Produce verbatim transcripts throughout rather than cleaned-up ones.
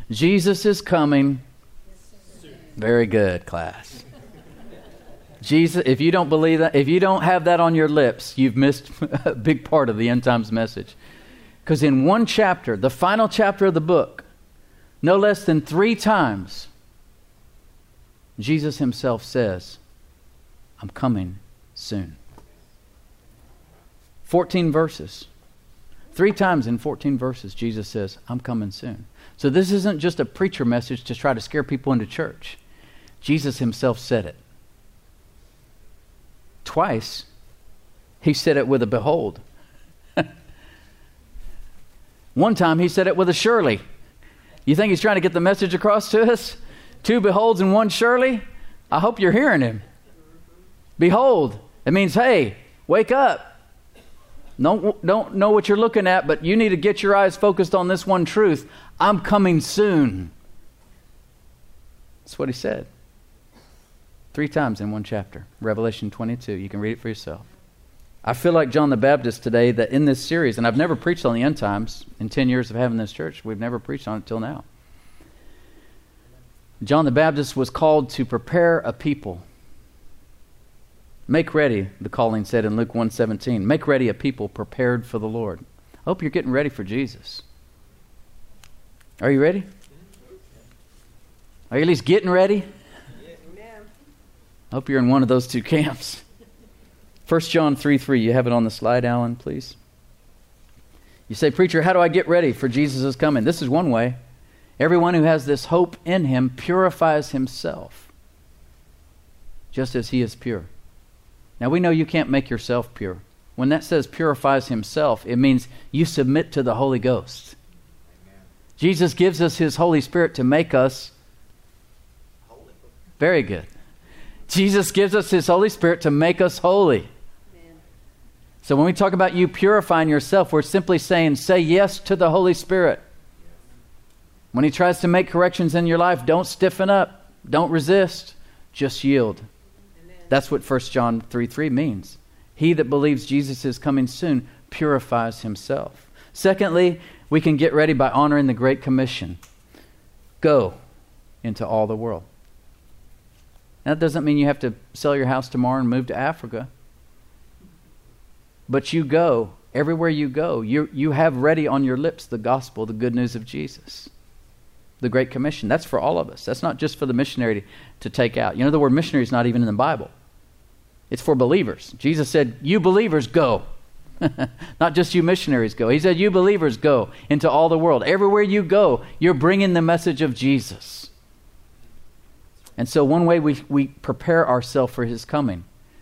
Jesus is coming. Very good, class. Jesus, if you don't believe that, if you don't have that on your lips, you've missed a big part of the end times message. Because in one chapter, the final chapter of the book, no less than three times, Jesus himself says, I'm coming soon. fourteen verses. Three times in fourteen verses, Jesus says, I'm coming soon. So this isn't just a preacher message to try to scare people into church. Jesus himself said it. Twice, he said it with a behold. One time, he said it with a surely. You think he's trying to get the message across to us? Two beholds and one surely? I hope you're hearing him. Behold. It means, hey, wake up. Don't, don't know what you're looking at, but you need to get your eyes focused on this one truth. I'm coming soon. That's what he said. Three times in one chapter. Revelation twenty-two. You can read it for yourself. I feel like John the Baptist today that in this series, and I've never preached on the end times in ten years of having this church. We've never preached on it till now. John the Baptist was called to prepare a people. Make ready, the calling said in Luke one seventeen. Make ready a people prepared for the Lord. I hope you're getting ready for Jesus. Are you ready? Are you at least getting ready? I hope you're in one of those two camps. First John three three. You have it on the slide, Alan, please. You say, preacher, how do I get ready for Jesus is coming? This is one way. Everyone who has this hope in him purifies himself, just as he is pure. Now, we know you can't make yourself pure. When that says purifies himself, it means you submit to the Holy Ghost. Amen. Jesus gives us his Holy Spirit to make us holy. Very good. Jesus gives us his Holy Spirit to make us holy. Amen. So when we talk about you purifying yourself, we're simply saying, say yes to the Holy Spirit. When he tries to make corrections in your life, don't stiffen up. Don't resist. Just yield. That's what First John three three means. He that believes Jesus is coming soon purifies himself. Secondly, we can get ready by honoring the Great Commission. Go into all the world. That doesn't mean you have to sell your house tomorrow and move to Africa. But you go. Everywhere you go, you, you have ready on your lips the gospel, the good news of Jesus. The Great Commission. That's for all of us. That's not just for the missionary to, to take out. You know, the word missionary is not even in the Bible. It's for believers. Jesus said, you believers go. Not just you missionaries go. He said, you believers go into all the world. Everywhere you go, you're bringing the message of Jesus. And so one way we, we prepare ourselves for his coming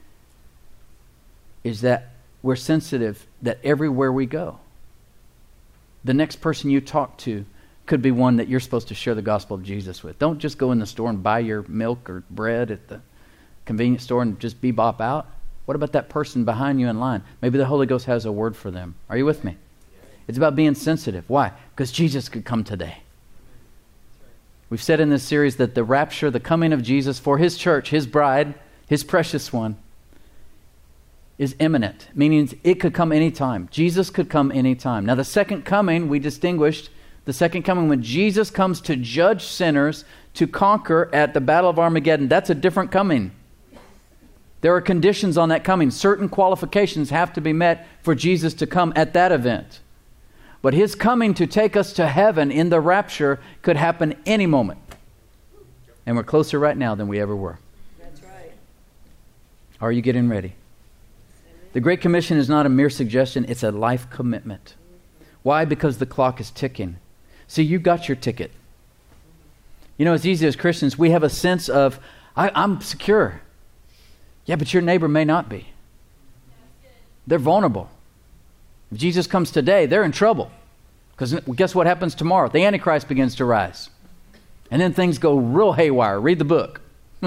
is that we're sensitive that everywhere we go, the next person you talk to could be one that you're supposed to share the gospel of Jesus with. Don't just go in the store and buy your milk or bread at the convenience store and just bebop out. What about that person behind you in line? Maybe the Holy Ghost has a word for them. Are you with me? It's about being sensitive. Why? Because Jesus could come today. We've said in this series that the rapture, the coming of Jesus for his church, his bride, his precious one, is imminent, meaning it could come anytime. Jesus could come anytime. Now the second coming, we distinguished the second coming when Jesus comes to judge sinners, to conquer at the Battle of Armageddon. That's a different coming. There are conditions on that coming. Certain qualifications have to be met for Jesus to come at that event. But his coming to take us to heaven in the rapture could happen any moment. And we're closer right now than we ever were. That's right. Are you getting ready? The Great Commission is not a mere suggestion, it's a life commitment. Why? Because the clock is ticking. See, you got your ticket. You know, it's easy as Christians, we have a sense of, I, I'm secure. Yeah, but your neighbor may not be. They're vulnerable. If Jesus comes today, they're in trouble. Because guess what happens tomorrow? The Antichrist begins to rise. And then things go real haywire. Read the book.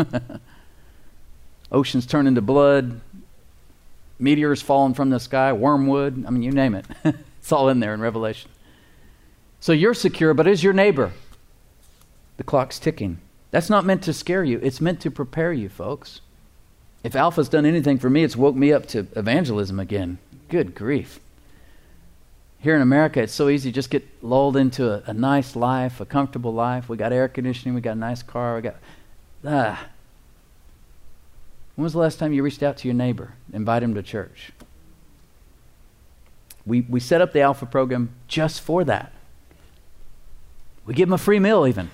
Oceans turn into blood. Meteors falling from the sky. Wormwood. I mean, you name it. It's all in there in Revelation. So you're secure, but is your neighbor? The clock's ticking. That's not meant to scare you. It's meant to prepare you, folks. If Alpha's done anything for me, it's woke me up to evangelism again. Good grief. Here in America, it's so easy to just get lulled into a, a nice life, a comfortable life. We got air conditioning, we got a nice car, we got... Ah. When was the last time you reached out to your neighbor, invite him to church? We, we set up the Alpha program just for that. We give them a free meal even.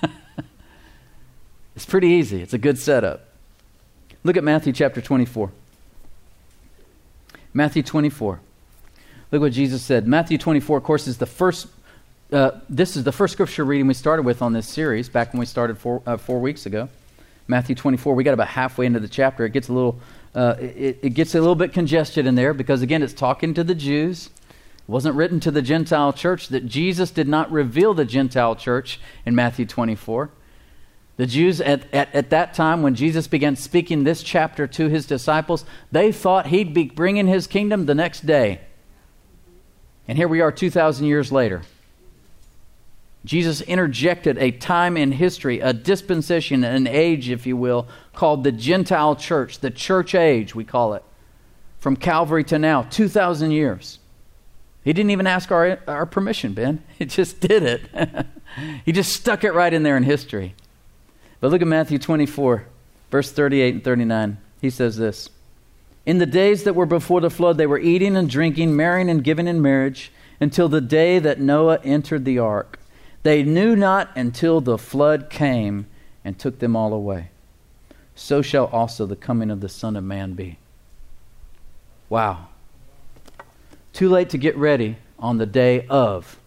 It's pretty easy. It's a good setup. Look at Matthew chapter twenty-four. Matthew twenty-four. Look what Jesus said. Matthew twenty-four, of course, is the first, uh, this is the first scripture reading we started with on this series, back when we started four, uh, four weeks ago. Matthew twenty-four, we got about halfway into the chapter. It gets a little, uh, it, it gets a little bit congested in there because, again, it's talking to the Jews. It wasn't written to the Gentile church. That Jesus did not reveal the Gentile church in Matthew twenty-four. The Jews at, at, at that time, when Jesus began speaking this chapter to his disciples, they thought he'd be bringing his kingdom the next day. And here we are two thousand years later. Jesus interjected a time in history, a dispensation, an age, if you will, called the Gentile church, the church age, we call it. From Calvary to now, two thousand years. He didn't even ask our, our permission, Ben. He just did it. He just stuck it right in there in history. But look at Matthew twenty-four, verse thirty-eight and thirty-nine. He says this. In the days that were before the flood, they were eating and drinking, marrying and giving in marriage, until the day that Noah entered the ark. They knew not until the flood came and took them all away. So shall also the coming of the Son of Man be. Wow. Too late to get ready on the day of.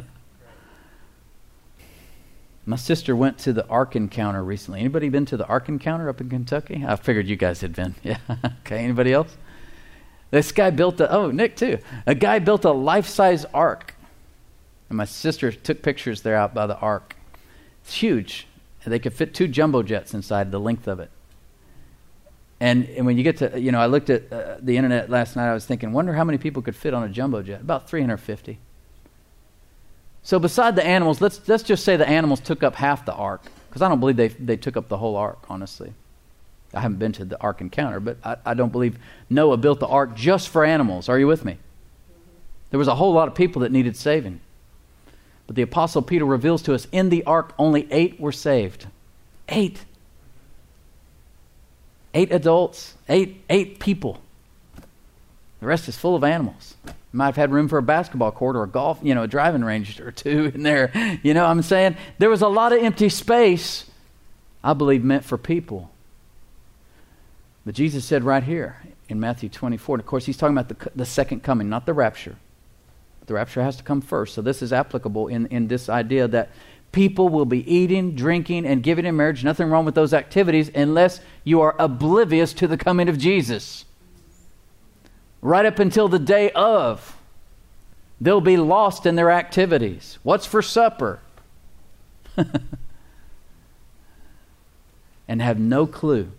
My sister went to the Ark Encounter recently. Anybody been to the Ark Encounter up in Kentucky? I figured you guys had been. Yeah. Okay. Anybody else? This guy built a, oh, Nick too. A guy built a life-size ark. And my sister took pictures there out by the ark. It's huge. And they could fit two jumbo jets inside the length of it. And, and when you get to, you know, I looked at uh, the internet last night. I was thinking, wonder how many people could fit on a jumbo jet. About three hundred fifty. So beside the animals, let's let's just say the animals took up half the ark, because I don't believe they they took up the whole ark, honestly. I haven't been to the Ark Encounter, but I, I don't believe Noah built the ark just for animals. Are you with me? There was a whole lot of people that needed saving. But the Apostle Peter reveals to us, in the ark only eight were saved. Eight. Eight adults, eight eight people. The rest is full of animals. Might have had room for a basketball court or a golf, you know, a driving range or two in there. You know what I'm saying? There was a lot of empty space, I believe, meant for people. But Jesus said right here in Matthew twenty-four, and of course he's talking about the, the second coming, not the rapture. The rapture has to come first. So this is applicable in, in this idea that people will be eating, drinking, and giving in marriage. Nothing wrong with those activities unless you are oblivious to the coming of Jesus. Right up until the day of, they'll be lost in their activities. What's for supper? And have no clue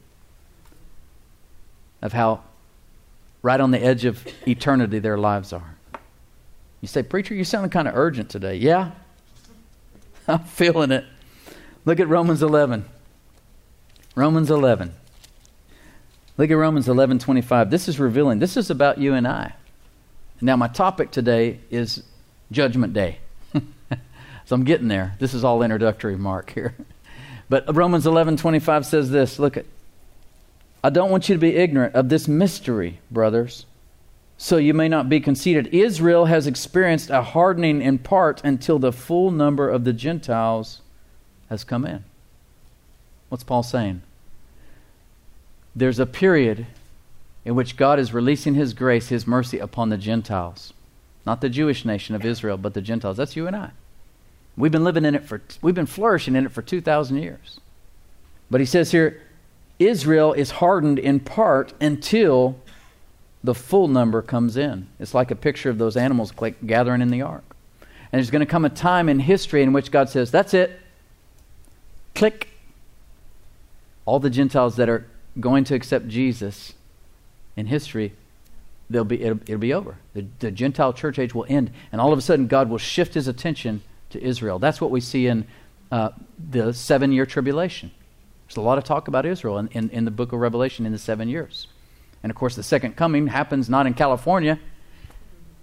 of how right on the edge of eternity their lives are. You say, preacher, you sound kind of urgent today. Yeah, I'm feeling it. Look at Romans eleven. Romans eleven. Look at Romans eleven twenty-five. This is revealing. This is about you and I. Now, my topic today is Judgment Day. So I'm getting there. This is all introductory, Mark, here. But Romans eleven twenty-five says this. Look at. I don't want you to be ignorant of this mystery, brothers, so you may not be conceited. Israel has experienced a hardening in part until the full number of the Gentiles has come in. What's Paul saying? There's a period in which God is releasing His grace, His mercy upon the Gentiles. Not the Jewish nation of Israel, but the Gentiles. That's you and I. We've been living in it for, we've been flourishing in it for two thousand years. But he says here, Israel is hardened in part until the full number comes in. It's like a picture of those animals like gathering in the ark. And there's going to come a time in history in which God says, that's it. Click. All the Gentiles that are going to accept Jesus in history, they'll be it'll, it'll be over. The, the Gentile church age will end, and all of a sudden God will shift His attention to Israel. That's what we see in uh, the seven-year tribulation. There's a lot of talk about Israel in, in, in the book of Revelation in the seven years. And of course, the second coming happens not in California.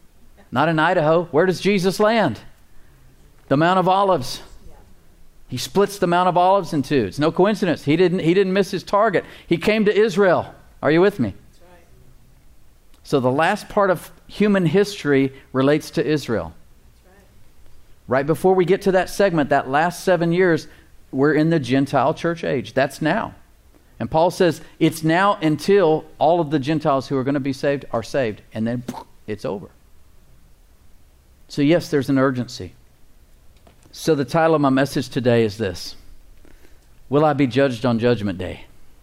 Not in Idaho. Where does Jesus land? The Mount of Olives. He splits the Mount of Olives in two. It's no coincidence. He didn't, he didn't miss his target. He came to Israel. Are you with me? That's right. So the last part of human history relates to Israel. That's right. Right before we get to that segment, that last seven years, we're in the Gentile church age. That's now. And Paul says it's now until all of the Gentiles who are going to be saved are saved. And then it's over. So yes, there's an urgency. So the title of my message today is this: Will I be judged on Judgment Day?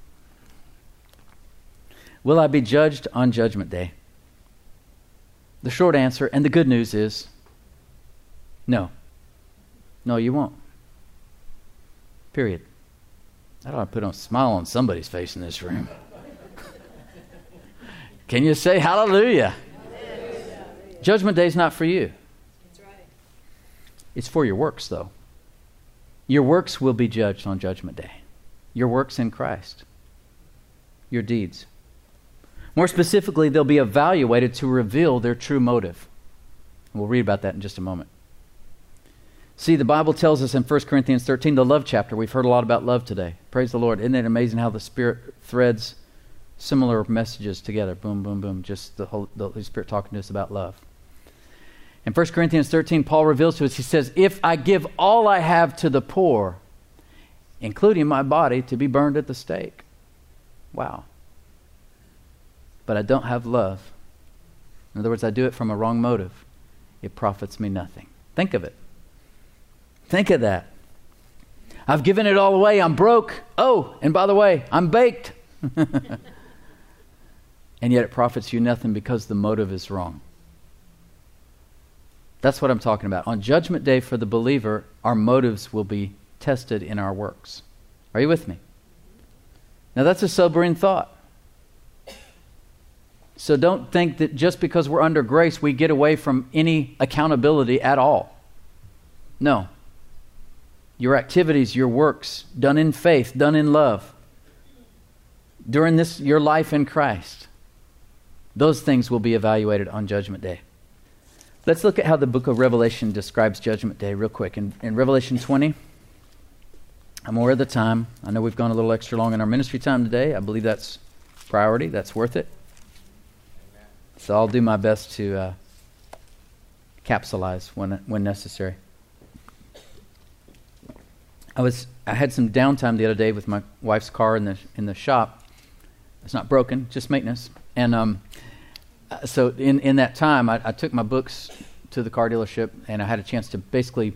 Will I be judged on Judgment Day? The short answer, and the good news is, no. No, you won't. Period. That ought to put a smile on somebody's face in this room. Can you say hallelujah? Hallelujah. Judgment Day is not for you. It's for your works, though. Your works will be judged on Judgment Day. Your works in Christ. Your deeds. More specifically, they'll be evaluated to reveal their true motive. We'll read about that in just a moment. See, the Bible tells us in First Corinthians thirteen, the love chapter. We've heard a lot about love today. Praise the Lord. Isn't it amazing how the Spirit threads similar messages together? Boom, boom, boom. Just the Holy, the Holy Spirit talking to us about love. In First Corinthians thirteen, Paul reveals to us, he says, if I give all I have to the poor, including my body to be burned at the stake. Wow. But I don't have love. In other words, I do it from a wrong motive. It profits me nothing. Think of it. Think of that. I've given it all away. I'm broke. Oh, and by the way, I'm baked. And yet it profits you nothing because the motive is wrong. That's what I'm talking about. On Judgment Day for the believer, our motives will be tested in our works. Are you with me? Now that's a sobering thought. So don't think that just because we're under grace, we get away from any accountability at all. No. Your activities, your works, done in faith, done in love, during this your life in Christ, those things will be evaluated on Judgment Day. Let's look at how the book of Revelation describes Judgment Day real quick. In, in Revelation twenty, I'm aware of the time. I know we've gone a little extra long in our ministry time today. I believe that's priority. That's worth it. Amen. So I'll do my best to uh, capsulize when when necessary. I was I had some downtime the other day with my wife's car in the in the shop. It's not broken, just maintenance. And um, so in, in that time, I, I took my books to the car dealership, and I had a chance to basically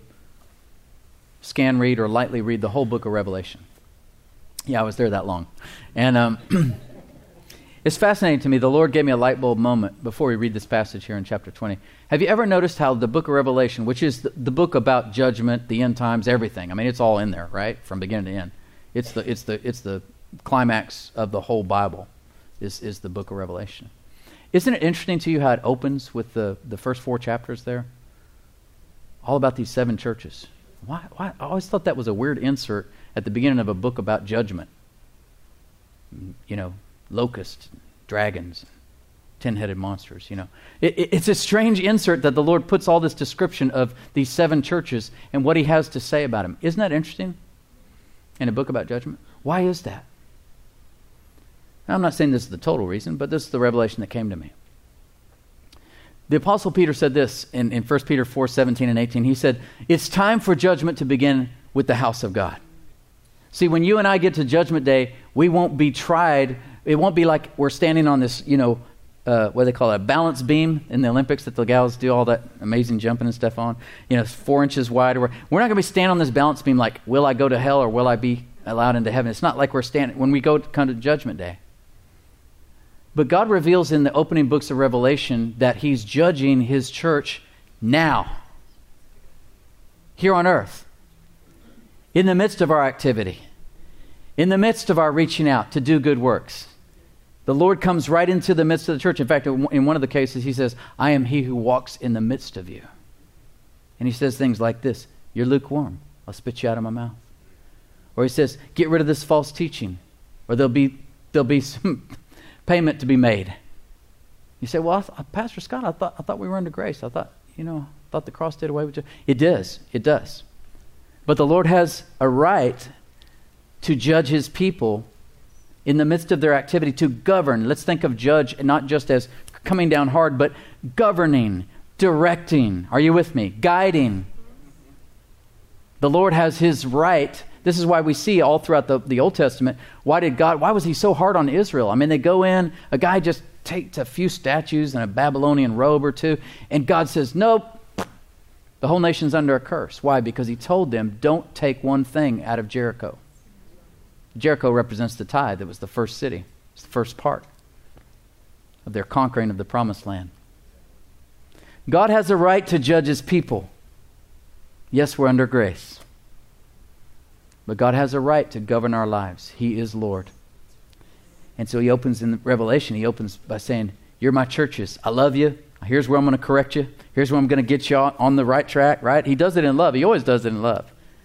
scan read or lightly read the whole book of Revelation. Yeah, I was there that long. And um, it's fascinating to me. The Lord gave me a light bulb moment before we read this passage here in chapter twenty. Have you ever noticed how the book of Revelation, which is the, the book about judgment, the end times, everything, I mean, it's all in there, right? From beginning to end. It's the it's the it's the climax of the whole Bible is, is the book of Revelation. Isn't it interesting to you how it opens with the, the first four chapters there? All about these seven churches. Why, why? I always thought that was a weird insert at the beginning of a book about judgment. You know, locusts, dragons, ten-headed monsters, you know. It, it, it's a strange insert that the Lord puts all this description of these seven churches and what he has to say about them. Isn't that interesting? In a book about judgment? Why is that? Now, I'm not saying this is the total reason, but this is the revelation that came to me. The Apostle Peter said this in, in First Peter four, seventeen and eighteen. He said, it's time for judgment to begin with the house of God. See, when you and I get to Judgment Day, we won't be tried. It won't be like we're standing on this, you know, uh, what do they call it, a balance beam in the Olympics that the gals do all that amazing jumping and stuff on. You know, it's four inches wide. Or we're not going to be standing on this balance beam like, will I go to hell or will I be allowed into heaven? It's not like we're standing when we go to come to Judgment Day. But God reveals in the opening books of Revelation that he's judging his church now, here on earth, in the midst of our activity, in the midst of our reaching out to do good works. The Lord comes right into the midst of the church. In fact, in one of the cases, he says, I am he who walks in the midst of you. And he says things like this, you're lukewarm, I'll spit you out of my mouth. Or he says, get rid of this false teaching, or there'll be there'll be some payment to be made. You say, well, I th- Pastor Scott, I thought I thought we were under grace. I thought, you know, I thought the cross did away with it. It does. It does. But the Lord has a right to judge his people in the midst of their activity, to govern. Let's think of judge not just as coming down hard, but governing, directing. Are you with me? Guiding. The Lord has his right. This is why we see all throughout the, the Old Testament, why did God, why was he so hard on Israel? I mean, they go in, a guy just takes a few statues and a Babylonian robe or two, and God says, nope, the whole nation's under a curse. Why? Because he told them, don't take one thing out of Jericho. Jericho represents the tithe. It was the first city. It's the first part of their conquering of the promised land. God has a right to judge his people. Yes, we're under grace. But God has a right to govern our lives. He is Lord. And so he opens in Revelation, he opens by saying, you're my churches. I love you. Here's where I'm going to correct you. Here's where I'm going to get you on the right track, right? He does it in love. He always does it in love.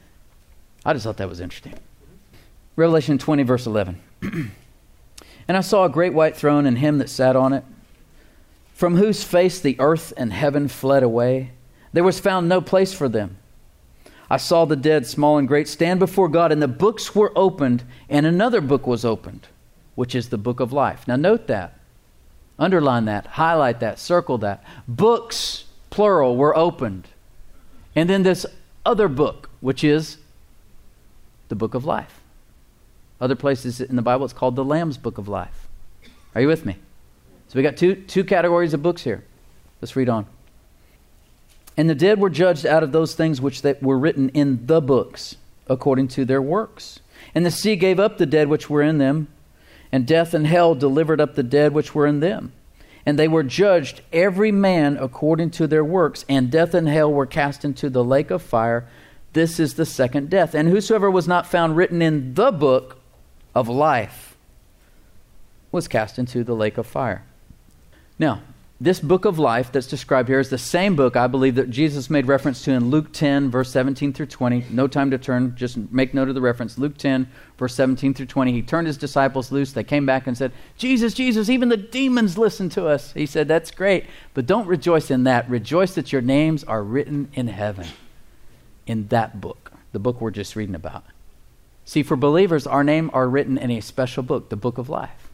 I just thought that was interesting. Revelation twenty, verse eleven. And I saw a great white throne and him that sat on it, from whose face the earth and heaven fled away. There was found no place for them. I saw the dead, small and great, stand before God, and the books were opened, and another book was opened, which is the book of life. Now note that. Underline that. Highlight that. Circle that. Books, plural, were opened. And then this other book, which is the book of life. Other places in the Bible, it's called the Lamb's Book of Life. Are you with me? So we got two, two categories of books here. Let's read on. And the dead were judged out of those things which they were written in the books, according to their works. And the sea gave up the dead which were in them, and death and hell delivered up the dead which were in them. And they were judged every man according to their works, and death and hell were cast into the lake of fire. This is the second death. And whosoever was not found written in the book of life was cast into the lake of fire. Now, this book of life that's described here is the same book, I believe, that Jesus made reference to in Luke ten, verse seventeen through twenty. No time to turn, just make note of the reference. Luke ten, verse seventeen through twenty. He turned his disciples loose. They came back and said, Jesus, Jesus, even the demons listen to us. He said, that's great, but don't rejoice in that. Rejoice that your names are written in heaven, in that book, the book we're just reading about. See, for believers, our name are written in a special book, the book of life.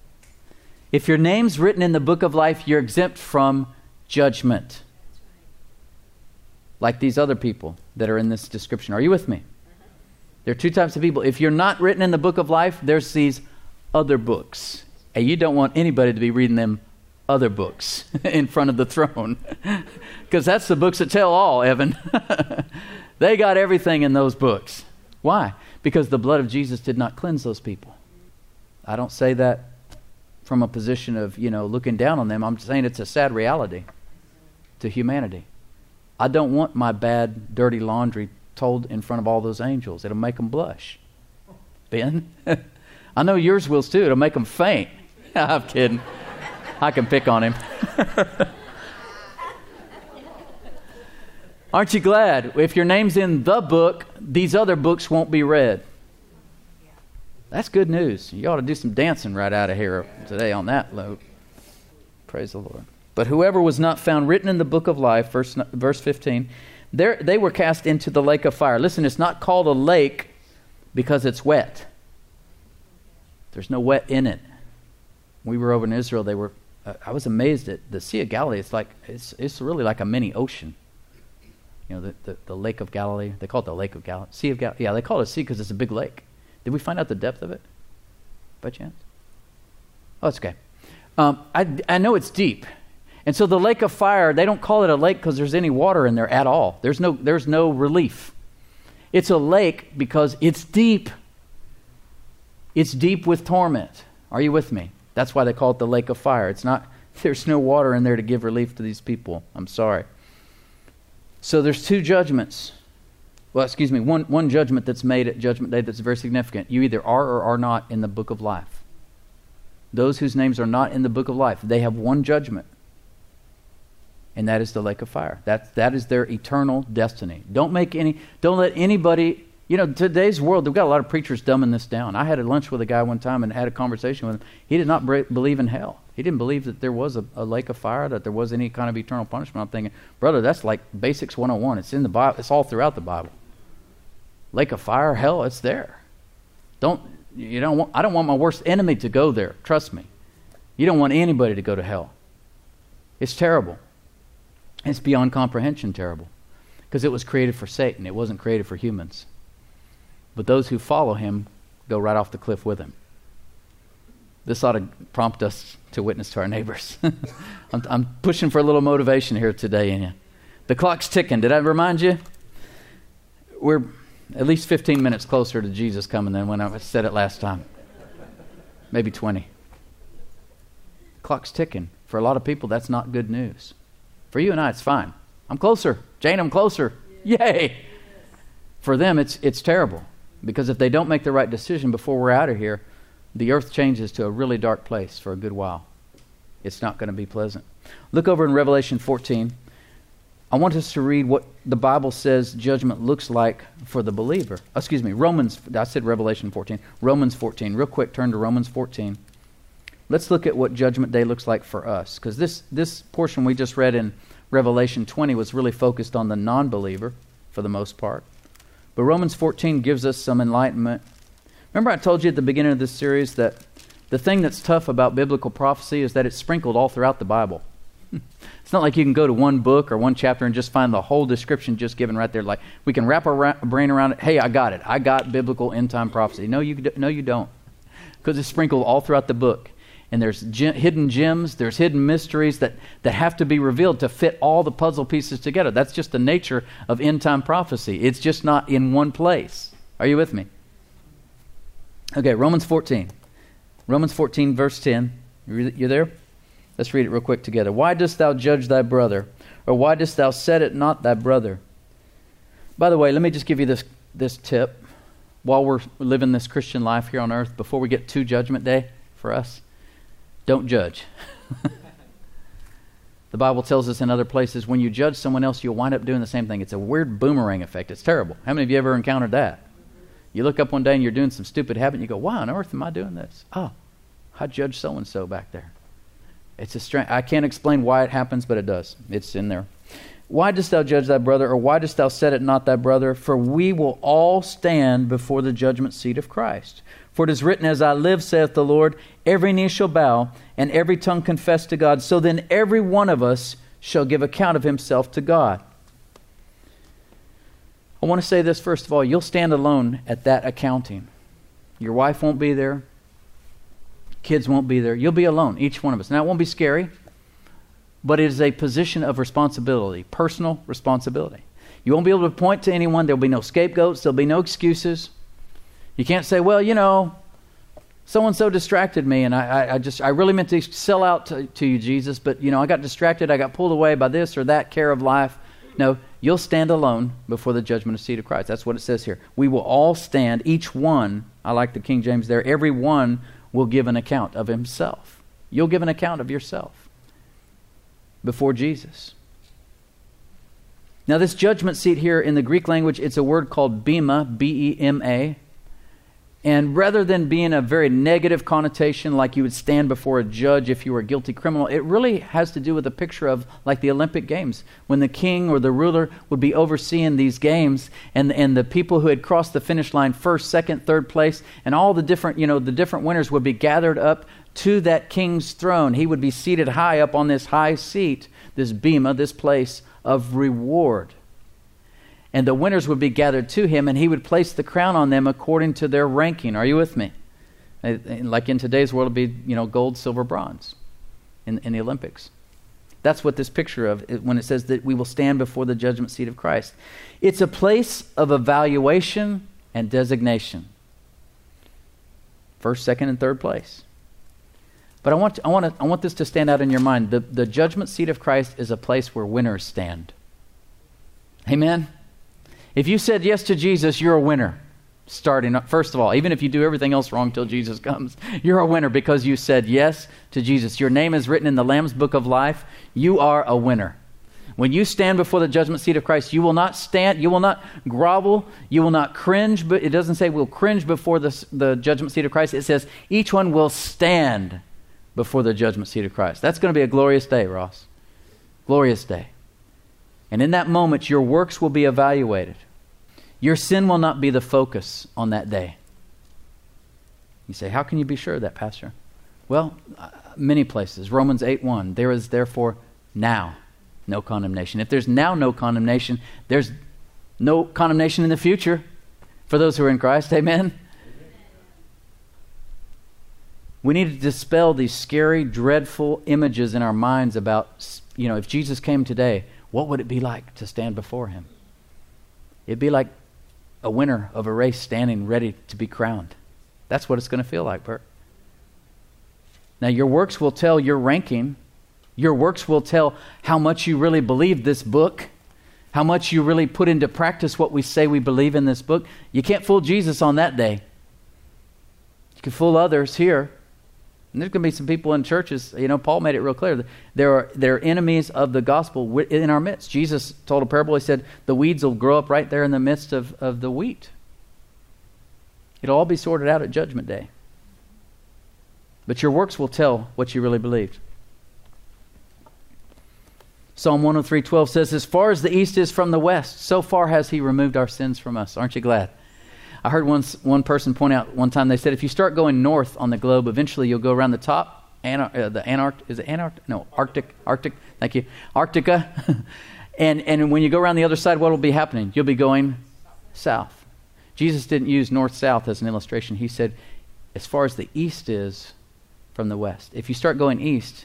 If your name's written in the book of life, you're exempt from judgment. Like these other people that are in this description. Are you with me? There are two types of people. If you're not written in the book of life, there's these other books. And you don't want anybody to be reading them other books in front of the throne. Because that's the books that tell all, Evan. They got everything in those books. Why? Because the blood of Jesus did not cleanse those people. I don't say that from a position of, you know, looking down on them. I'm saying it's a sad reality to humanity. I don't want my bad, dirty laundry told in front of all those angels. It'll make them blush. Ben? I know yours will too. It'll make them faint. I'm kidding. I can pick on him. Aren't you glad? If your name's in the book, these other books won't be read. That's good news. You ought to do some dancing right out of here today on that note. Praise the Lord. But whoever was not found written in the book of life, verse, verse fifteen, they were cast into the lake of fire. Listen, it's not called a lake because it's wet. There's no wet in it. We were over in Israel. They were. Uh, I was amazed at the Sea of Galilee. It's like it's it's really like a mini ocean. You know, the, the, the Lake of Galilee. They call it the Lake of Galilee. Sea of Galilee. Yeah, they call it a sea because it's a big lake. Did we find out the depth of it by chance? Oh, it's okay. Um, I, I know it's deep. And so the lake of fire, they don't call it a lake because there's any water in there at all. There's no, there's no relief. It's a lake because it's deep. It's deep with torment. Are you with me? That's why they call it the lake of fire. It's not, there's no water in there to give relief to these people. I'm sorry. So there's two judgments. Well, excuse me, one, one judgment that's made at Judgment Day that's very significant. You either are or are not in the book of life. Those whose names are not in the book of life, they have one judgment. And that is the lake of fire. That, that is their eternal destiny. Don't make any, don't let anybody, you know, today's world, they've got a lot of preachers dumbing this down. I had a lunch with a guy one time and had a conversation with him. He did not bre- believe in hell. He didn't believe that there was a, a lake of fire, that there was any kind of eternal punishment. I'm thinking, brother, that's like Basics one oh one. It's in the Bible. It's all throughout the Bible. Lake of fire, hell, it's there. Don't you don't want? I don't want my worst enemy to go there. Trust me. You don't want anybody to go to hell. It's terrible. It's beyond comprehension terrible, because it was created for Satan. It wasn't created for humans. But those who follow him go right off the cliff with him. This ought to prompt us to witness to our neighbors. I'm, I'm pushing for a little motivation here today in you. The clock's ticking. Did I remind you? We're at least fifteen minutes closer to Jesus coming than when I said it last time. Maybe twenty. The clock's ticking. For a lot of people, that's not good news. For you and I, it's fine. I'm closer. Jane, I'm closer. Yay! For them, it's it's terrible. Because if they don't make the right decision before we're out of here, the earth changes to a really dark place for a good while. It's not going to be pleasant. Look over in Revelation fourteen. I want us to read what the Bible says judgment looks like for the believer. Excuse me, Romans, I said Revelation fourteen. Romans fourteen. Real quick, turn to Romans fourteen. Let's look at what Judgment Day looks like for us. Because this, this portion we just read in Revelation twenty was really focused on the non-believer for the most part. But Romans fourteen gives us some enlightenment. Remember I told you at the beginning of this series that the thing that's tough about biblical prophecy is that it's sprinkled all throughout the Bible. It's not like you can go to one book or one chapter and just find the whole description just given right there. Like we can wrap our ra- brain around it. Hey, I got it. I got biblical end-time prophecy. No, you, no, you don't. Because it's sprinkled all throughout the book. And there's ge- hidden gems, there's hidden mysteries that, that have to be revealed to fit all the puzzle pieces together. That's just the nature of end-time prophecy. It's just not in one place. Are you with me? Okay, Romans fourteen. Romans fourteen, verse ten. You you there? Let's read it real quick together. Why dost thou judge thy brother? Or why dost thou set it not thy brother? By the way, let me just give you this, this tip. While we're living this Christian life here on earth, before we get to Judgment Day for us, don't judge. The Bible tells us in other places, when you judge someone else, you'll wind up doing the same thing. It's a weird boomerang effect. It's terrible. How many of you ever encountered that? You look up one day and you're doing some stupid habit and you go, why on earth am I doing this? Oh, I judged so-and-so back there. It's a strange, I can't explain why it happens, but it does. It's in there. Why dost thou judge thy brother, or why dost thou set it not thy brother? For we will all stand before the judgment seat of Christ. For it is written, as I live, saith the Lord, every knee shall bow, and every tongue confess to God. So then every one of us shall give account of himself to God. I want to say this first of all. You'll stand alone at that accounting. Your wife won't be there. Kids won't be there. You'll be alone, each one of us. Now, it won't be scary, but it is a position of responsibility, personal responsibility. You won't be able to point to anyone. There'll be no scapegoats. There'll be no excuses. You can't say, well, you know, so-and-so distracted me, and I, I, I just, I really meant to sell out to, to you, Jesus, but, you know, I got distracted. I got pulled away by this or that care of life. No, you'll stand alone before the judgment seat of Christ. That's what it says here. We will all stand, each one, I like the King James there, every one will give an account of himself. You'll give an account of yourself before Jesus. Now, this judgment seat here in the Greek language, it's a word called bema, B E M A. And rather than being a very negative connotation, like you would stand before a judge if you were a guilty criminal, it really has to do with a picture of like the Olympic Games, when the king or the ruler would be overseeing these games, and and the people who had crossed the finish line first, second, third place, and all the different, you know, the different winners would be gathered up to that king's throne. He would be seated high up on this high seat, this bema, this place of reward. And the winners would be gathered to him, and he would place the crown on them according to their ranking. Are you with me? Like in today's world, it would be, you know, gold, silver, bronze in, in the Olympics. That's what this picture of, when it says that we will stand before the judgment seat of Christ. It's a place of evaluation and designation. First, second, and third place. But I want to, I want to, I want this to stand out in your mind. The, the judgment seat of Christ is a place where winners stand. Amen? If you said yes to Jesus, you're a winner. Starting up, first of all, even if you do everything else wrong till Jesus comes, you're a winner because you said yes to Jesus. Your name is written in the Lamb's Book of Life. You are a winner. When you stand before the judgment seat of Christ, you will not stand, you will not grovel, you will not cringe, but it doesn't say we'll cringe before the, the judgment seat of Christ. It says each one will stand before the judgment seat of Christ. That's going to be a glorious day, Ross. Glorious day. And in that moment, your works will be evaluated. Your sin will not be the focus on that day. You say, how can you be sure of that, Pastor? Well, uh, many places. Romans eight one, there is therefore now no condemnation. If there's now no condemnation, there's no condemnation in the future for those who are in Christ. Amen? We need to dispel these scary, dreadful images in our minds about, you know, if Jesus came today, what would it be like to stand before him? It'd be like a winner of a race standing ready to be crowned. That's what it's going to feel like, Bert. Now, your works will tell your ranking. Your works will tell how much you really believe this book, how much you really put into practice what we say we believe in this book. You can't fool Jesus on that day. You can fool others here. And there's going to be some people in churches, you know, Paul made it real clear. There are, there are enemies of the gospel in our midst. Jesus told a parable. He said, the weeds will grow up right there in the midst of, of the wheat. It'll all be sorted out at Judgment Day. But your works will tell what you really believed. Psalm one oh three twelve says, as far as the east is from the west, so far has he removed our sins from us. Aren't you glad? I heard once one person point out one time, they said, if you start going north on the globe, eventually you'll go around the top, Anar- uh, the Antarctic, is it Antarctic? No, Arctic, Arctic, thank you, Arctica. and, and when you go around the other side, what will be happening? You'll be going south. Jesus didn't use north-south as an illustration. He said, as far as the east is from the west. If you start going east,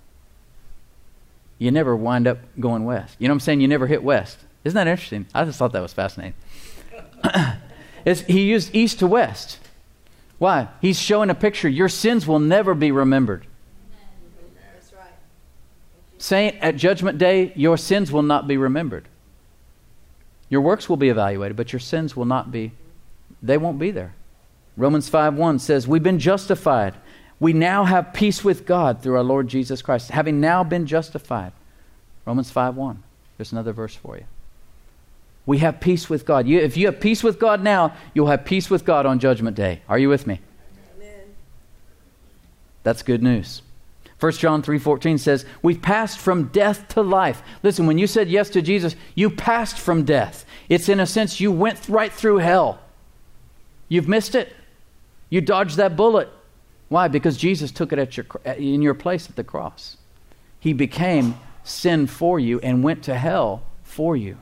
you never wind up going west. You know what I'm saying? You never hit west. Isn't that interesting? I just thought that was fascinating. It's, he used east to west. Why? He's showing a picture. Your sins will never be remembered. That's right. Saint, at Judgment Day, your sins will not be remembered. Your works will be evaluated, but your sins will not be. They won't be there. Romans five one says, we've been justified. We now have peace with God through our Lord Jesus Christ. Having now been justified. Romans five one. There's another verse for you. We have peace with God. You, if you have peace with God now, you'll have peace with God on Judgment Day. Are you with me? Amen. That's good news. First John three fourteen says, we've passed from death to life. Listen, when you said yes to Jesus, you passed from death. It's in a sense you went right through hell. You've missed it. You dodged that bullet. Why? Because Jesus took it at your, in your place at the cross. He became sin for you and went to hell for you.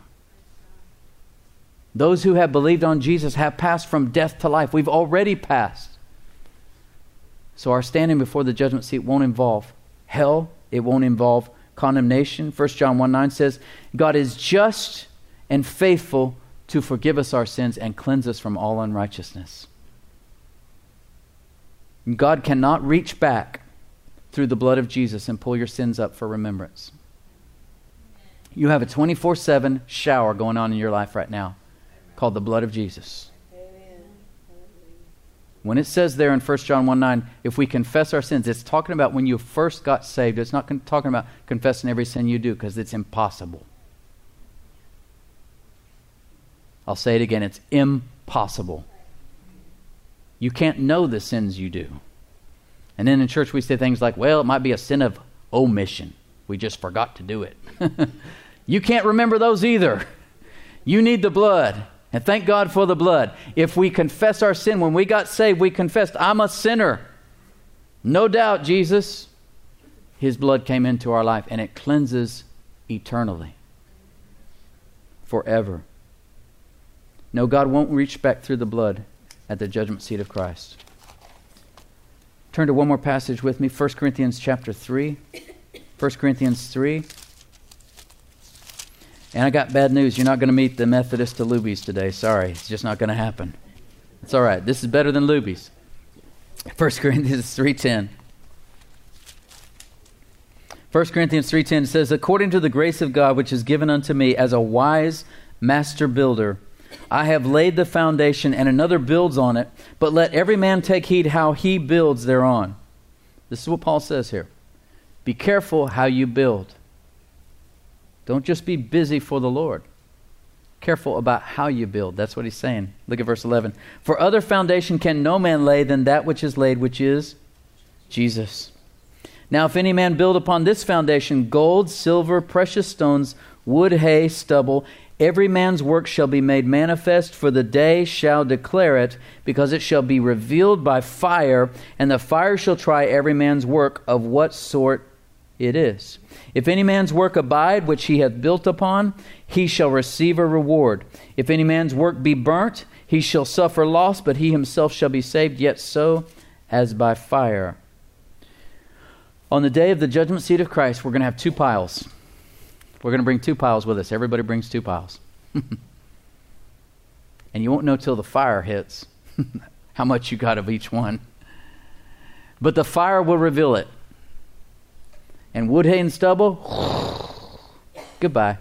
Those who have believed on Jesus have passed from death to life. We've already passed. So our standing before the judgment seat won't involve hell. It won't involve condemnation. First John one nine says, God is just and faithful to forgive us our sins and cleanse us from all unrighteousness. God cannot reach back through the blood of Jesus and pull your sins up for remembrance. You have a twenty-four seven shower going on in your life right now called the blood of Jesus. Amen. When it says there in First John one nine, if we confess our sins, it's talking about when you first got saved. It's not con- talking about confessing every sin you do, because it's impossible. I'll say it again, it's impossible. You can't know the sins you do. And then in church we say things like, well, it might be a sin of omission. We just forgot to do it. You can't remember those either. You need the blood. And thank God for the blood. If we confess our sin, when we got saved, we confessed, I'm a sinner. No doubt, Jesus, his blood came into our life and it cleanses eternally. Forever. No, God won't reach back through the blood at the judgment seat of Christ. Turn to one more passage with me, First Corinthians chapter three. First Corinthians three. And I got bad news. You're not going to meet the Methodist to Luby's today. Sorry, it's just not going to happen. It's all right. This is better than Luby's. First Corinthians three ten. First Corinthians three ten says, according to the grace of God which is given unto me as a wise master builder, I have laid the foundation and another builds on it, but let every man take heed how he builds thereon. This is what Paul says here. Be careful how you build. Don't just be busy for the Lord. Careful about how you build. That's what he's saying. Look at verse eleven. For other foundation can no man lay than that which is laid, which is Jesus. Now if any man build upon this foundation gold, silver, precious stones, wood, hay, stubble, every man's work shall be made manifest, for the day shall declare it, because it shall be revealed by fire, and the fire shall try every man's work of what sort it is. If any man's work abide, which he hath built upon, he shall receive a reward. If any man's work be burnt, he shall suffer loss, but he himself shall be saved, yet so as by fire. On the day of the judgment seat of Christ, we're going to have two piles. We're going to bring two piles with us. Everybody brings two piles. And you won't know till the fire hits how much you got of each one. But the fire will reveal it. And wood, hay, and stubble, goodbye.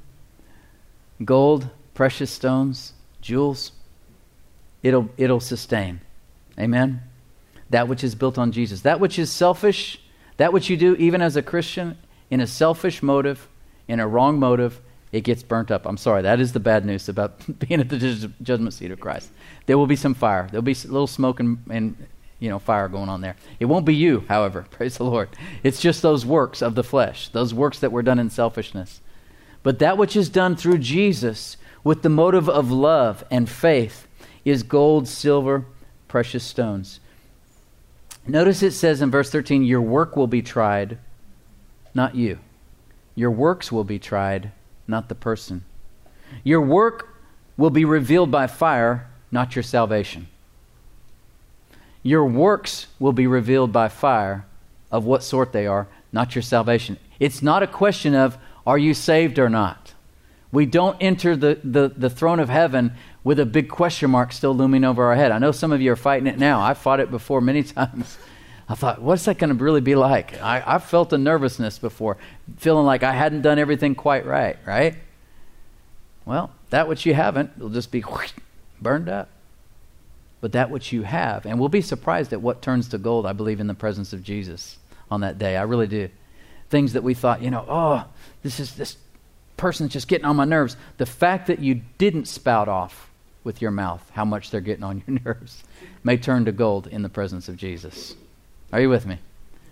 Gold, precious stones, jewels, it'll it'll sustain. Amen? That which is built on Jesus. That which is selfish, that which you do even as a Christian in a selfish motive, in a wrong motive, it gets burnt up. I'm sorry, that is the bad news about being at the ju- judgment seat of Christ. There will be some fire. There'll be a little smoke and, and you know, fire going on there. It won't be you, however. Praise the Lord. It's just those works of the flesh, those works that were done in selfishness. But that which is done through Jesus with the motive of love and faith is gold, silver, precious stones. Notice it says in verse thirteen, your work will be tried, not you. Your works will be tried, not the person. Your work will be revealed by fire, not your salvation. Your works will be revealed by fire, of what sort they are, not your salvation. It's not a question of, are you saved or not? We don't enter the, the, the throne of heaven with a big question mark still looming over our head. I know some of you are fighting it now. I've fought it before many times. I thought, what's that going to really be like? I, I've felt a nervousness before, feeling like I hadn't done everything quite right, right? Well, that which you haven't will just be whoosh, burned up. But that which you have, and we'll be surprised at what turns to gold, I believe, in the presence of Jesus on that day. I really do. Things that we thought, you know, oh, this is this person's just getting on my nerves. The fact that you didn't spout off with your mouth how much they're getting on your nerves may turn to gold in the presence of Jesus. Are you with me?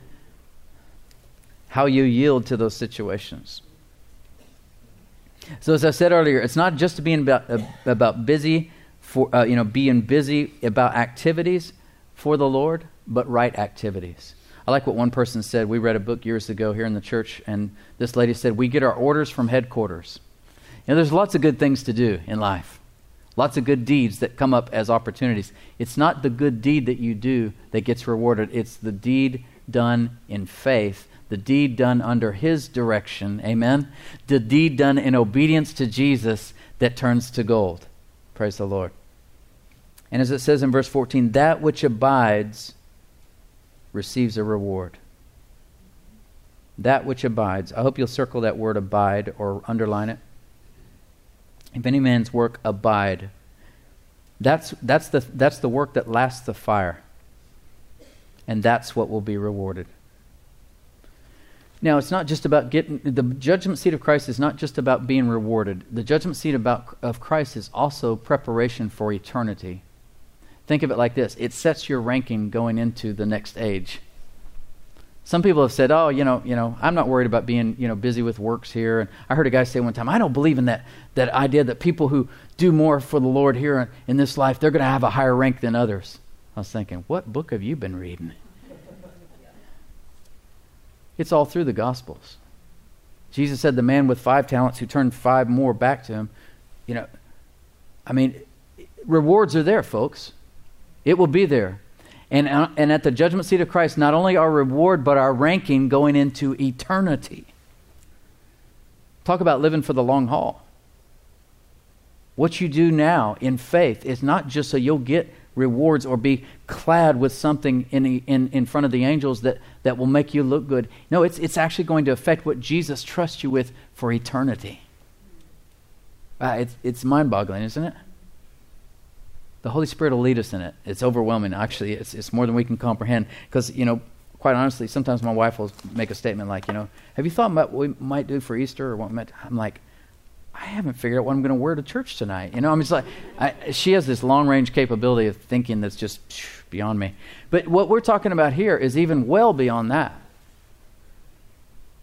How you yield to those situations. So as I said earlier, it's not just being about, uh, about busy, for uh, you know, being busy about activities for the Lord, but right activities. I like what one person said. We read a book years ago here in the church, and this lady said, we get our orders from headquarters. You know, there's lots of good things to do in life. Lots of good deeds that come up as opportunities. It's not the good deed that you do that gets rewarded. It's the deed done in faith, the deed done under His direction, amen? The deed done in obedience to Jesus that turns to gold. Praise the Lord. And as it says in verse fourteen, that which abides receives a reward. That which abides. I hope you'll circle that word abide or underline it. If any man's work abide, that's that's the that's the work that lasts the fire. And that's what will be rewarded. Now, it's not just about getting, the judgment seat of Christ is not just about being rewarded. The judgment seat about, of Christ is also preparation for eternity. Think of it like this. It sets your ranking going into the next age. Some people have said, oh, you know, you know, I'm not worried about being, you know, busy with works here. And I heard a guy say one time, I don't believe in that, that idea that people who do more for the Lord here in, in this life, they're going to have a higher rank than others. I was thinking, what book have you been reading? It's all through the Gospels. Jesus said the man with five talents who turned five more back to him, you know, I mean, rewards are there, folks. It will be there. And, uh, and at the judgment seat of Christ, not only our reward, but our ranking going into eternity. Talk about living for the long haul. What you do now in faith is not just so you'll get rewards or be clad with something in, in, in front of the angels that, that will make you look good. No, it's, it's actually going to affect what Jesus trusts you with for eternity. Uh, it's, it's mind-boggling, isn't it? The Holy Spirit will lead us in it. It's overwhelming, actually. It's, it's more than we can comprehend. Because, you know, quite honestly, sometimes my wife will make a statement like, you know, have you thought about what we might do for Easter? Or what we might? I'm like, I haven't figured out what I'm going to wear to church tonight. You know, I'm just like, I, she has this long-range capability of thinking that's just beyond me. But what we're talking about here is even well beyond that.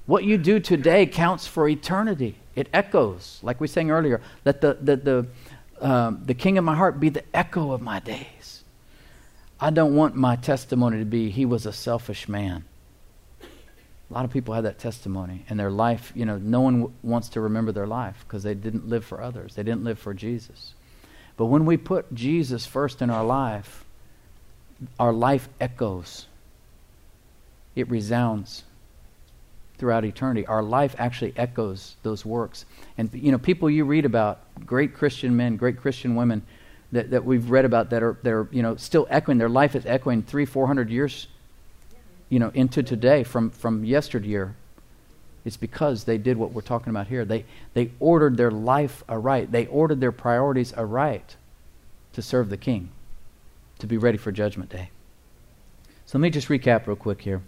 What you do today counts for eternity. It echoes, like we sang earlier, let the, the, the, um, the king of my heart be the echo of my days. I don't want my testimony to be, he was a selfish man. A lot of people have that testimony, and their life, you know, no one w- wants to remember their life because they didn't live for others. They didn't live for Jesus. But when we put Jesus first in our life, our life echoes. It resounds throughout eternity. Our life actually echoes those works. And, you know, people you read about, great Christian men, great Christian women that, that we've read about that are, that are, you know, still echoing. Their life is echoing three, four hundred years, you know, into today from, from yesteryear. It's because they did what we're talking about here. They, they ordered their life aright. They ordered their priorities aright to serve the King, to be ready for Judgment Day. So let me just recap real quick here.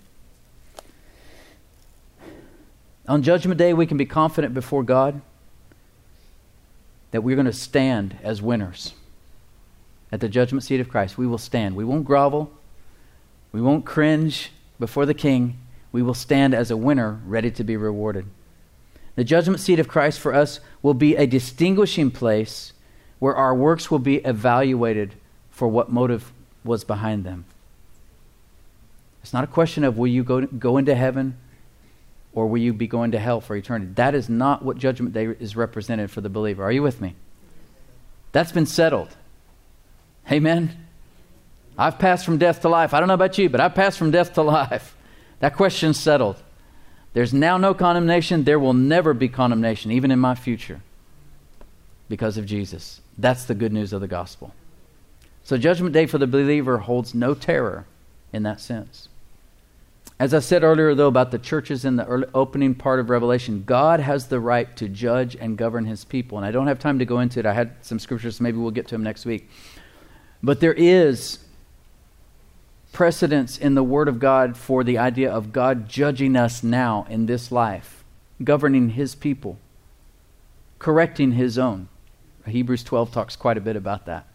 On Judgment Day, we can be confident before God that we're going to stand as winners. At the judgment seat of Christ, we will stand. We won't grovel. We won't cringe before the King. We will stand as a winner, ready to be rewarded. The judgment seat of Christ for us will be a distinguishing place where our works will be evaluated for what motive was behind them. It's not a question of will you go, go into heaven or will you be going to hell for eternity. That is not what Judgment Day is represented for the believer. Are you with me? That's been settled. Amen? I've passed from death to life. I don't know about you, but I've passed from death to life. That question's settled. There's now no condemnation. There will never be condemnation, even in my future, because of Jesus. That's the good news of the gospel. So Judgment Day for the believer holds no terror in that sense. As I said earlier, though, about the churches in the early opening part of Revelation, God has the right to judge and govern his people. And I don't have time to go into it. I had some scriptures, so maybe we'll get to them next week. But there is precedence in the Word of God for the idea of God judging us now in this life, governing his people, correcting his own. Hebrews twelve talks quite a bit about that.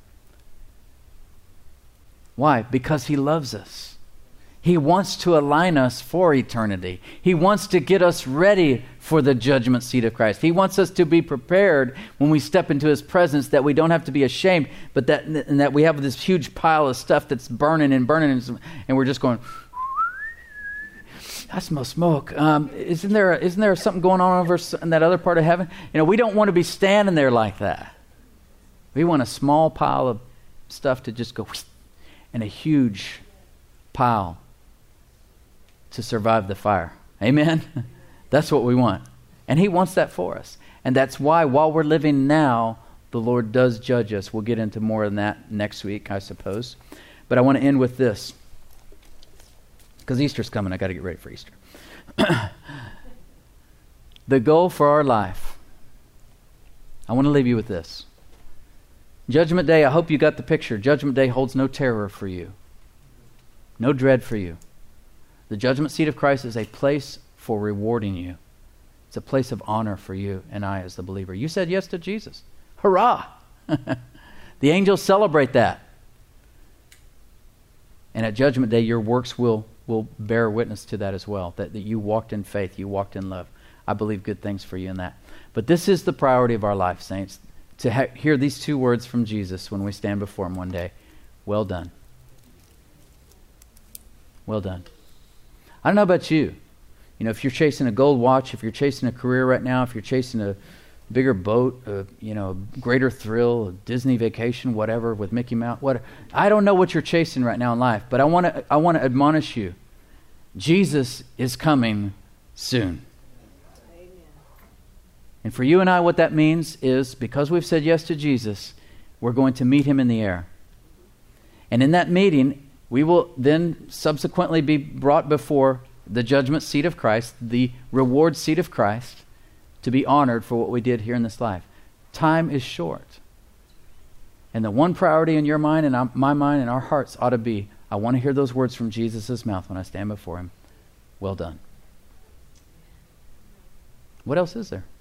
Why? Because he loves us. He wants to align us for eternity. He wants to get us ready for the judgment seat of Christ. He wants us to be prepared when we step into his presence, that we don't have to be ashamed, but that and that we have this huge pile of stuff that's burning and burning, and, and we're just going, I smell smoke. Um, isn't there isn't there something going on over in that other part of heaven? You know, we don't want to be standing there like that. We want a small pile of stuff to just go, and a huge pile to survive the fire. Amen? That's what we want. And he wants that for us. And that's why while we're living now, the Lord does judge us. We'll get into more of that next week, I suppose. But I want to end with this. Because Easter's coming. I got to get ready for Easter. The goal for our life. I want to leave you with this. Judgment Day, I hope you got the picture. Judgment Day holds no terror for you. No dread for you. The judgment seat of Christ is a place for rewarding you. It's a place of honor for you and I as the believer. You said yes to Jesus. Hurrah! The angels celebrate that. And at Judgment Day, your works will, will bear witness to that as well, that, that you walked in faith, you walked in love. I believe good things for you in that. But this is the priority of our life, saints, to ha- hear these two words from Jesus when we stand before him one day. Well done. Well done. I don't know about you. You know, if you're chasing a gold watch, if you're chasing a career right now, if you're chasing a bigger boat, a, you know, a greater thrill, a Disney vacation, whatever, with Mickey Mouse, whatever. I don't know what you're chasing right now in life, but I want to I want to admonish you. Jesus is coming soon. Amen. And for you and I, what that means is, because we've said yes to Jesus, we're going to meet him in the air. And in that meeting, we will then subsequently be brought before the judgment seat of Christ, the reward seat of Christ, to be honored for what we did here in this life. Time is short. And the one priority in your mind and my mind and our hearts ought to be, I want to hear those words from Jesus' mouth when I stand before him. Well done. What else is there?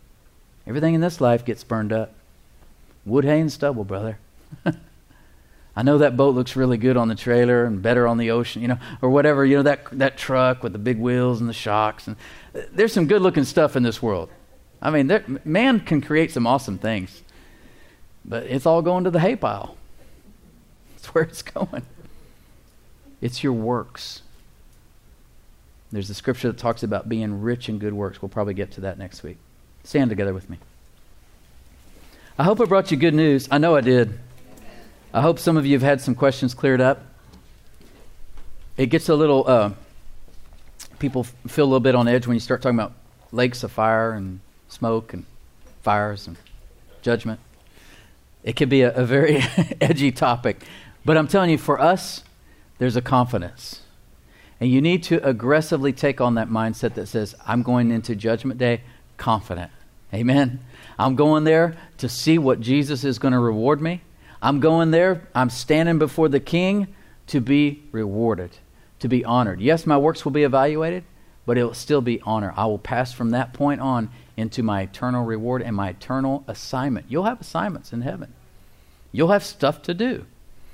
Everything in this life gets burned up. Wood, hay, and stubble, brother. I know that boat looks really good on the trailer and better on the ocean, you know, or whatever, you know, that that truck with the big wheels and the shocks. And there's some good-looking stuff in this world. I mean, there, man can create some awesome things, but it's all going to the hay pile. That's where it's going. It's your works. There's a scripture that talks about being rich in good works. We'll probably get to that next week. Stand together with me. I hope I brought you good news. I know I did. I hope some of you have had some questions cleared up. It gets a little, uh, people f- feel a little bit on edge when you start talking about lakes of fire and smoke and fires and judgment. It can be a, a very edgy topic. But I'm telling you, for us, there's a confidence. And you need to aggressively take on that mindset that says, I'm going into Judgment Day confident. Amen? I'm going there to see what Jesus is going to reward me. I'm going there, I'm standing before the King to be rewarded, to be honored. Yes, my works will be evaluated, but it will still be honor. I will pass from that point on into my eternal reward and my eternal assignment. You'll have assignments in heaven. You'll have stuff to do.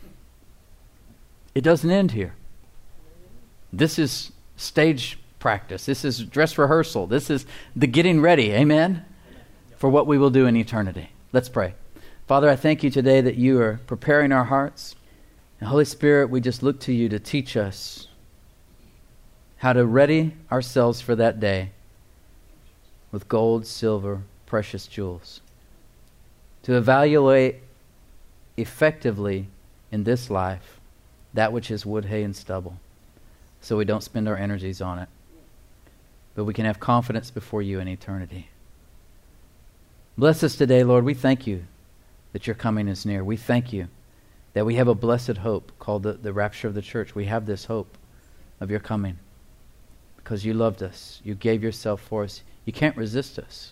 It doesn't end here. This is stage practice. This is dress rehearsal. This is the getting ready, amen, for what we will do in eternity. Let's pray. Father, I thank you today that you are preparing our hearts. And Holy Spirit, we just look to you to teach us how to ready ourselves for that day with gold, silver, precious jewels. To evaluate effectively in this life that which is wood, hay, and stubble, so we don't spend our energies on it, but we can have confidence before you in eternity. Bless us today, Lord. We thank you that your coming is near. We thank you that we have a blessed hope called the, the rapture of the church. We have this hope of your coming because you loved us. You gave yourself for us. You can't resist us.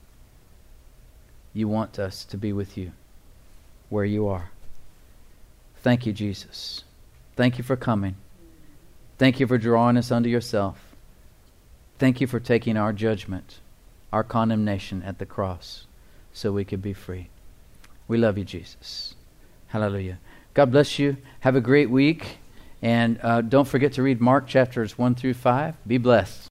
You want us to be with you where you are. Thank you, Jesus. Thank you for coming. Thank you for drawing us unto yourself. Thank you for taking our judgment, our condemnation at the cross so we could be free. We love you, Jesus. Hallelujah. God bless you. Have a great week. And uh, don't forget to read Mark chapters one through five. Be blessed.